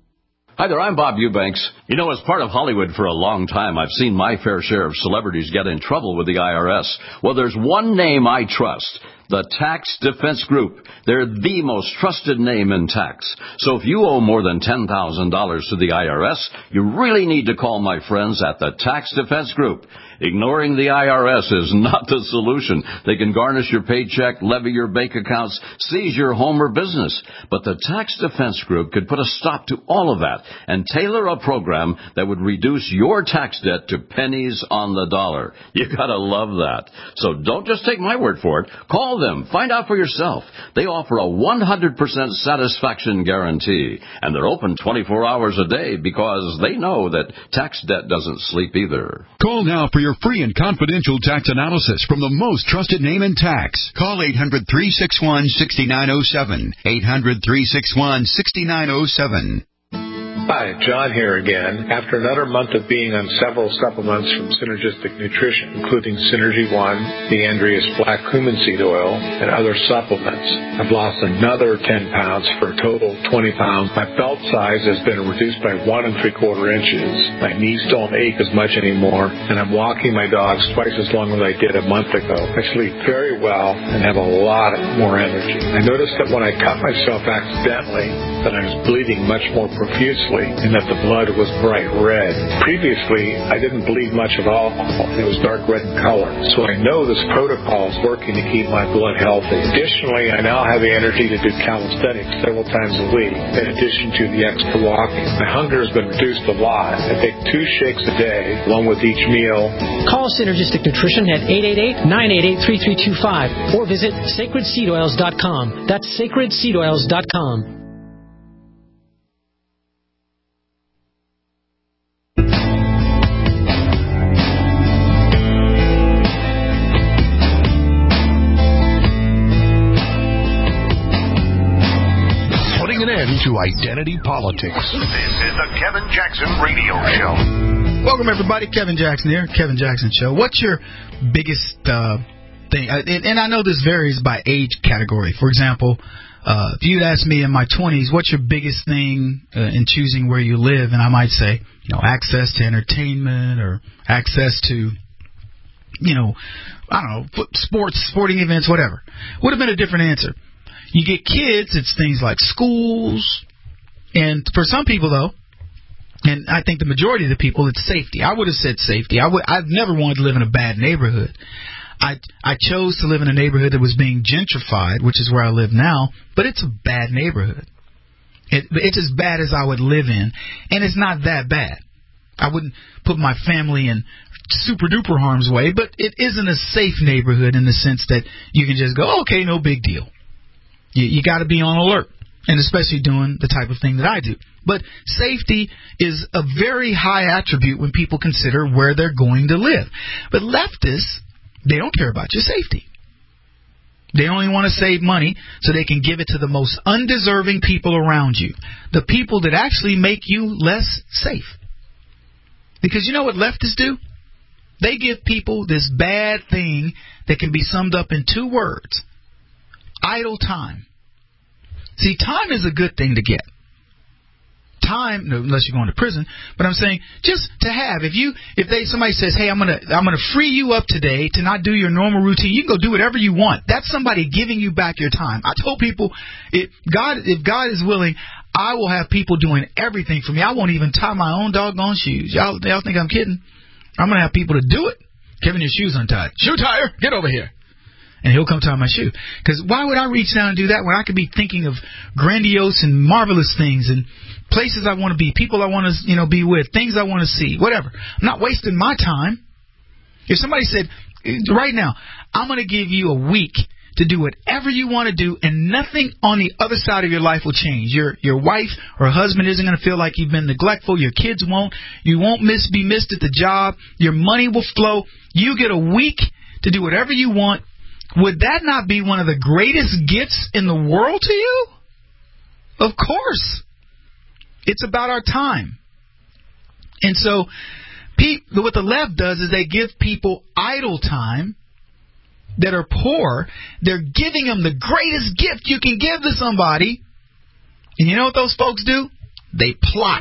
Hi there, I'm Bob Eubanks. You know, as part of Hollywood for a long time, I've seen my fair share of celebrities get in trouble with the I R S. Well, there's one name I trust. The Tax Defense Group. They're the most trusted name in tax. So if you owe more than ten thousand dollars to the I R S, you really need to call my friends at the Tax Defense Group. Ignoring the I R S is not the solution. They can garnish your paycheck, levy your bank accounts, seize your home or business. But the Tax Defense Group could put a stop to all of that and tailor a program that would reduce your tax debt to pennies on the dollar. You gotta love that. So don't just take my word for it. Call them. Find out for yourself. They offer a one hundred percent satisfaction guarantee. And they're open twenty-four hours a day because they know that tax debt doesn't sleep either. Call now for your free and confidential tax analysis from the most trusted name in tax. Call eight hundred, three six one, six nine zero seven. eight hundred, three six one, six nine zero seven. Hi, John here again. After another month of being on several supplements from Synergistic Nutrition, including Synergy One, the Andreas Black Cumin Seed Oil, and other supplements, I've lost another ten pounds for a total of twenty pounds. My belt size has been reduced by one and three quarter inches. My knees don't ache as much anymore, and I'm walking my dogs twice as long as I did a month ago. I sleep very well and have a lot more energy. I noticed that when I cut myself accidentally, that I was bleeding much more profusely, and that the blood was bright red. Previously, I didn't bleed much at all. It was dark red in color. So I know this protocol is working to keep my blood healthy. Additionally, I now have the energy to do calisthenics several times a week, in addition to the extra walking. My hunger has been reduced a lot. I take two shakes a day, along with each meal. Call Synergistic Nutrition at eight eight eight, nine eight eight, three three two five or visit sacred seed oils dot com. That's sacred seed oils dot com. To identity politics. This is the Kevin Jackson Radio Show. Welcome, everybody. Kevin Jackson here. Kevin Jackson Show. What's your biggest uh, thing? And, and I know this varies by age category. For example, uh, if you'd ask me in my twenties, what's your biggest thing uh, in choosing where you live? And I might say, you know, access to entertainment or access to, you know, I don't know, sports, sporting events, whatever. Would have been a different answer. You get kids, it's things like schools, and for some people, though, and I think the majority of the people, it's safety. I would have said safety. I would, I've never wanted to live in a bad neighborhood. I I chose to live in a neighborhood that was being gentrified, which is where I live now, but it's a bad neighborhood. It, it's as bad as I would live in, and it's not that bad. I wouldn't put my family in super-duper harm's way, but it isn't a safe neighborhood in the sense that you can just go, okay, no big deal. You, you got to be on alert. and especially doing the type of thing that I do. But safety is a very high attribute when people consider where they're going to live. But leftists, they don't care about your safety. They only want to save money so they can give it to the most undeserving people around you, the people that actually make you less safe. Because you know what leftists do? They give people this bad thing that can be summed up in two words: idle time. See, time is a good thing to get. Time, no, unless you're going to prison, but I'm saying just to have. If you, if they, somebody says, "Hey, I'm gonna, I'm gonna free you up today to not do your normal routine," you can go do whatever you want. That's somebody giving you back your time. I told people, if God, if God is willing, I will have people doing everything for me. I won't even tie my own doggone shoes. Y'all, y'all think I'm kidding? I'm gonna have people to do it. Kevin, your shoes untied. Shoe tire, get over here. And he'll come tie my shoe. Because why would I reach down and do that when I could be thinking of grandiose and marvelous things and places I want to be, people I want to, you know, be with, things I want to see, whatever. I'm not wasting my time. If somebody said, right now, I'm going to give you a week to do whatever you want to do, and nothing on the other side of your life will change. Your your wife or husband isn't going to feel like you've been neglectful. Your kids won't. You won't miss be missed at the job. Your money will flow. You get a week to do whatever you want. Would that not be one of the greatest gifts in the world to you? Of course. It's about our time. And so what the left does is they give people idle time that are poor. They're giving them the greatest gift you can give to somebody. And you know what those folks do? They plot.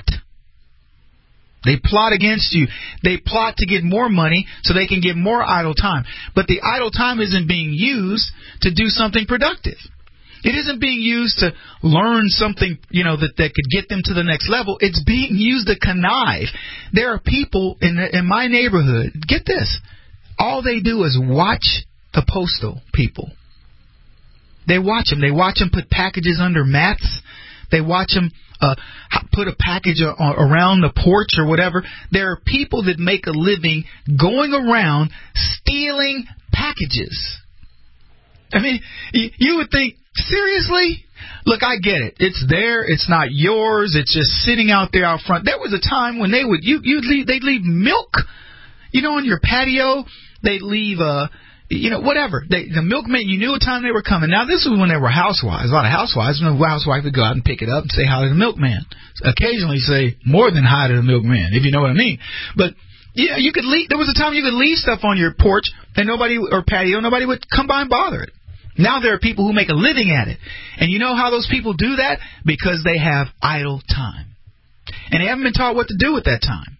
They plot against you. They plot to get more money so they can get more idle time. But the idle time isn't being used to do something productive. It isn't being used to learn something, you know, that, that could get them to the next level. It's being used to connive. There are people in the, in my neighborhood, get this, all they do is watch the postal people. They watch them. They watch them put packages under mats. They watch them uh, put a package around the porch or whatever. There are people that make a living going around stealing packages. I mean, you would think, seriously? Look, I get it. It's there. It's not yours. It's just sitting out there out front. There was a time when they would you you'd leave they'd leave milk, you know, on your patio. They'd leave uh you know whatever. They, the milkman, you knew what time they were coming. Now this was when they were housewives. A lot of housewives. The housewife would go out and pick it up and say hi to the milkman. Occasionally say more than hi to the milkman, if you know what I mean. But yeah, you could leave. There was a time you could leave stuff on your porch and nobody or patio. Nobody would come by and bother it. Now there are people who make a living at it. And you know how those people do that? Because they have idle time. And they haven't been taught what to do with that time.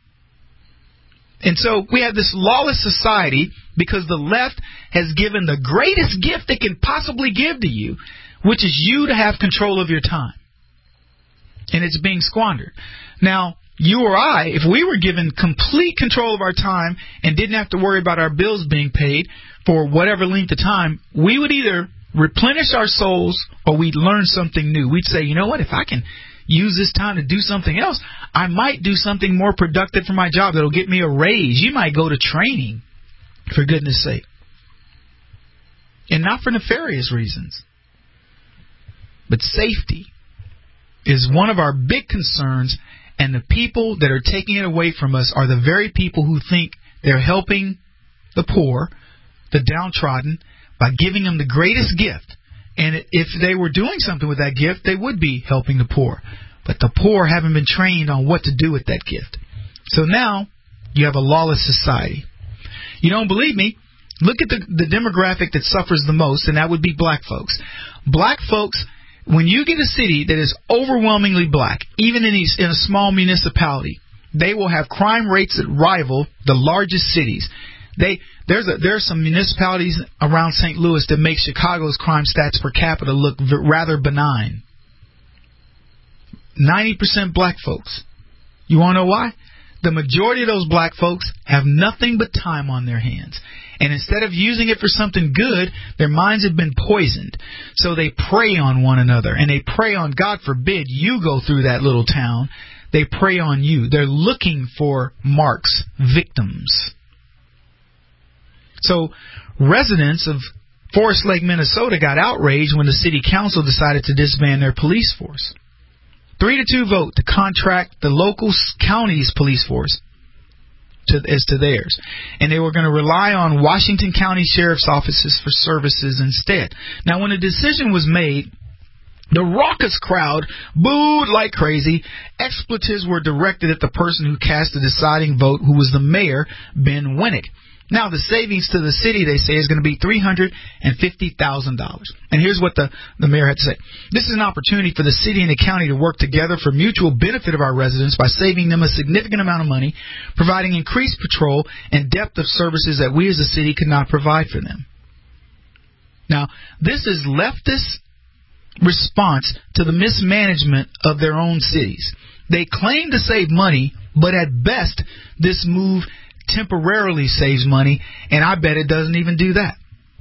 And so we have this lawless society because the left has given the greatest gift they can possibly give to you, which is you to have control of your time. And it's being squandered. Now, you or I, if we were given complete control of our time and didn't have to worry about our bills being paid for whatever length of time, we would either replenish our souls or we'd learn something new. We'd say, you know what, if I can use this time to do something else, I might do something more productive for my job that'll get me a raise. You might go to training, for goodness sake. And not for nefarious reasons. But safety is one of our big concerns. And the people that are taking it away from us are the very people who think they're helping the poor, the downtrodden, by giving them the greatest gift. And if they were doing something with that gift, they would be helping the poor. But the poor haven't been trained on what to do with that gift. So now you have a lawless society. You don't believe me? Look at the, the demographic that suffers the most, and that would be black folks. Black folks, when you get a city that is overwhelmingly black, even in, these, in a small municipality, they will have crime rates that rival the largest cities. They there's a, there are some municipalities around Saint Louis that make Chicago's crime stats per capita look v- rather benign. ninety percent black folks. You want to know why? The majority of those black folks have nothing but time on their hands. And instead of using it for something good, their minds have been poisoned. So they prey on one another. And they prey on, God forbid, you go through that little town. They prey on you. They're looking for marks, victims. So residents of Forest Lake, Minnesota got outraged when the city council decided to disband their police force. Three to two vote to contract the local county's police force to, as to theirs. And they were going to rely on Washington County Sheriff's offices for services instead. Now, when the decision was made, the raucous crowd booed like crazy. Expletives were directed at the person who cast the deciding vote, who was the mayor, Ben Winnick. Now, the savings to the city, they say, is going to be three hundred fifty thousand dollars. And here's what the, the mayor had to say. This is an opportunity for the city and the county to work together for mutual benefit of our residents by saving them a significant amount of money, providing increased patrol and depth of services that we as a city could not provide for them. Now, this is leftist response to the mismanagement of their own cities. They claim to save money, but at best, this move temporarily saves money, and I bet it doesn't even do that.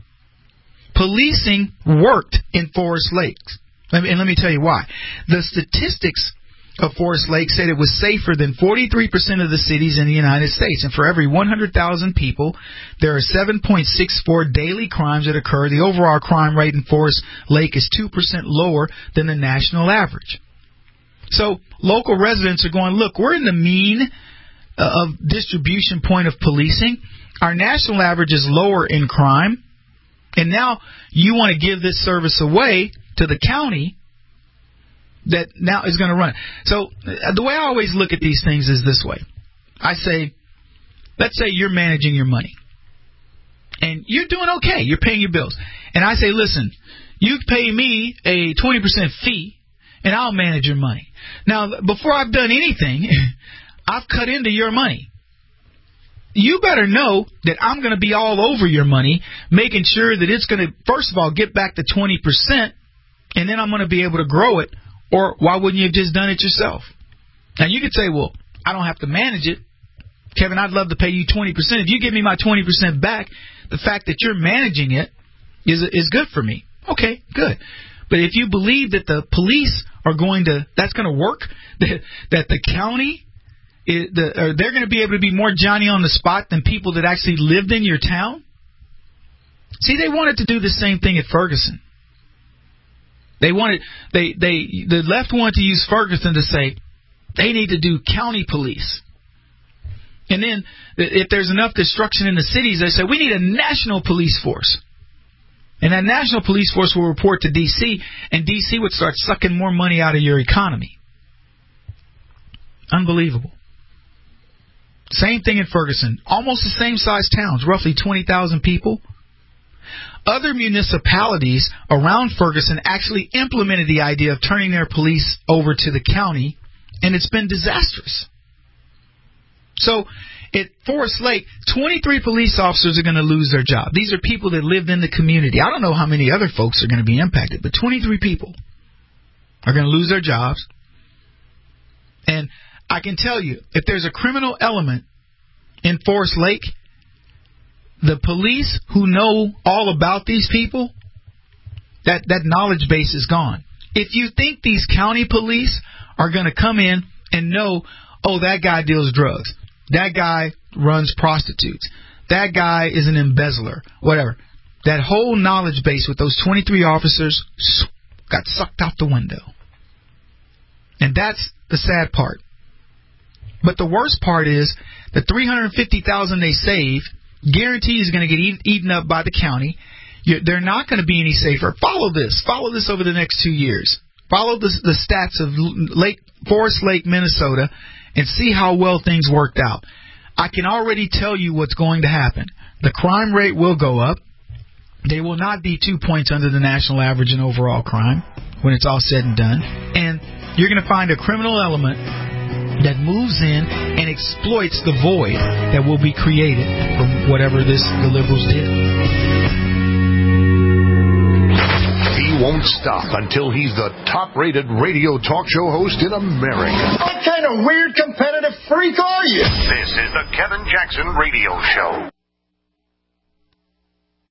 Policing worked in Forest Lake, and let me tell you why. The statistics of Forest Lake said it was safer than forty-three percent of the cities in the United States, and for every one hundred thousand people, there are seven point six four daily crimes that occur. The overall crime rate in Forest Lake is two percent lower than the national average. So local residents are going, look, we're in the mean of distribution point of policing. Our national average is lower in crime, and now you want to give this service away to the county that now is going to run. So the way I always look at these things is this way. I say, let's say you're managing your money, and you're doing okay. You're paying your bills. And I say, listen, you pay me a twenty percent fee, and I'll manage your money. Now, before I've done anything, I've cut into your money. You better know that I'm going to be all over your money, making sure that it's going to, first of all, get back to twenty percent, and then I'm going to be able to grow it. Or why wouldn't you have just done it yourself? Now, you could say, well, I don't have to manage it. Kevin, I'd love to pay you twenty percent. If you give me my twenty percent back, the fact that you're managing it is is good for me. Okay, good. But if you believe that the police are going to, that's going to work, that, that the county, is, the, or they're going to be able to be more Johnny on the spot than people that actually lived in your town. See, they wanted to do the same thing at Ferguson. They wanted, they, they, the left wanted to use Ferguson to say they need to do county police. And then if there's enough destruction in the cities, they say we need a national police force. And that national police force will report to D C, and D C would start sucking more money out of your economy. Unbelievable. Same thing in Ferguson. Almost the same size towns, roughly twenty thousand people. Other municipalities around Ferguson actually implemented the idea of turning their police over to the county, and it's been disastrous. So at Forest Lake, twenty-three police officers are going to lose their job. These are people that lived in the community. I don't know how many other folks are going to be impacted, but twenty-three people are going to lose their jobs. And I can tell you, if there's a criminal element in Forest Lake, the police who know all about these people, that, that knowledge base is gone. If you think these county police are going to come in and know, oh, that guy deals drugs, that guy runs prostitutes, that guy is an embezzler, whatever, that whole knowledge base with those twenty-three officers got sucked out the window. And that's the sad part. But the worst part is the three hundred fifty thousand dollars they save guaranteed is going to get eat, eaten up by the county. You're, they're not going to be any safer. Follow this. Follow this over the next two years. Follow the, the stats of Lake Forest Lake, Minnesota, and see how well things worked out. I can already tell you what's going to happen. The crime rate will go up. They will not be two points under the national average in overall crime when it's all said and done. And you're going to find a criminal element that moves in and exploits the void that will be created from whatever this the liberals did. He won't stop until he's the top-rated radio talk show host in America. What kind of weird competitive freak are you? This is the Kevin Jackson Radio Show.